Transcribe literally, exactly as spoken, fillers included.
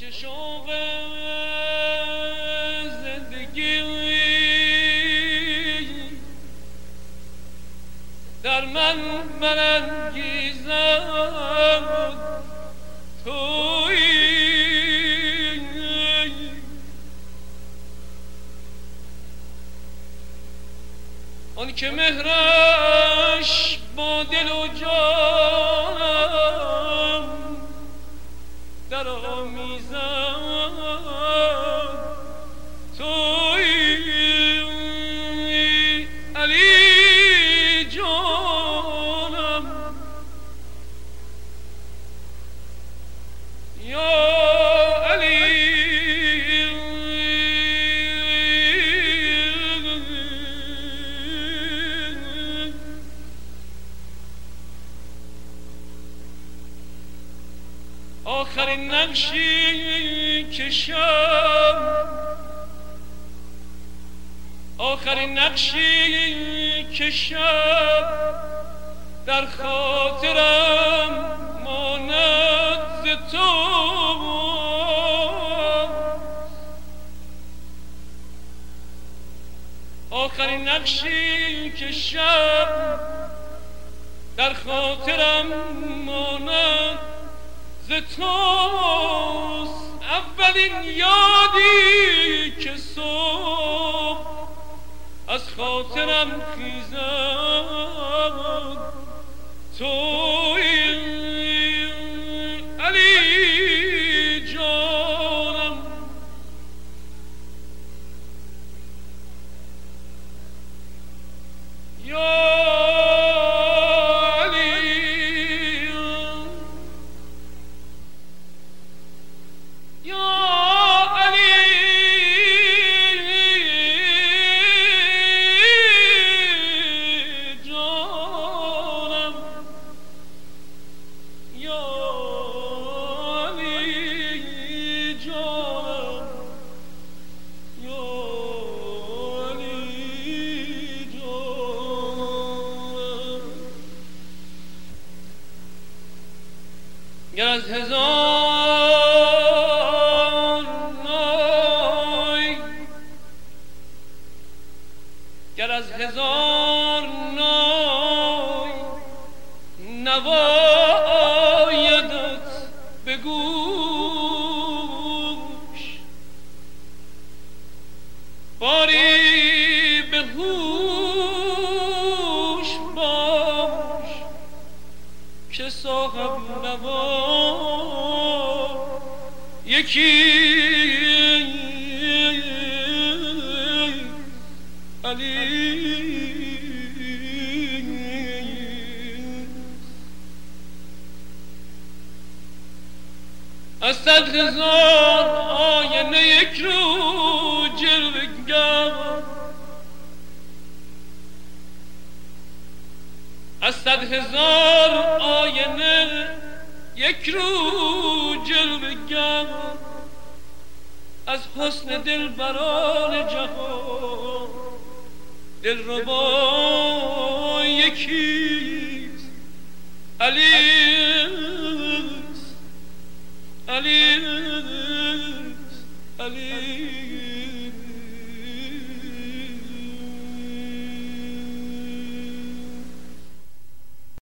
که شوق زندگی در من برانگیزد تویی، آن که مهرش با دل و جانم در آمیزد تویی، علی جانم یا علی. آخرین نقشی کشم، آخرین نقشی کشم در خاطرم ماند ز تو، آخرین نقشی کشم در خاطرم ماند ز توست، اولین یادی که صبح از خاطرم خیزد تویی، علی جانم یا گر از هزار نای، گر از هزار نای نوایدت به گوش، باری به هوش باش که صاحب نوا یکی علی. از صد هزار آینه یک رو جلوگر، از صد هزار آینه یک رو جلوگر، از حسن دلبران جهان دلربا یکیست، علیست، علیست، علی.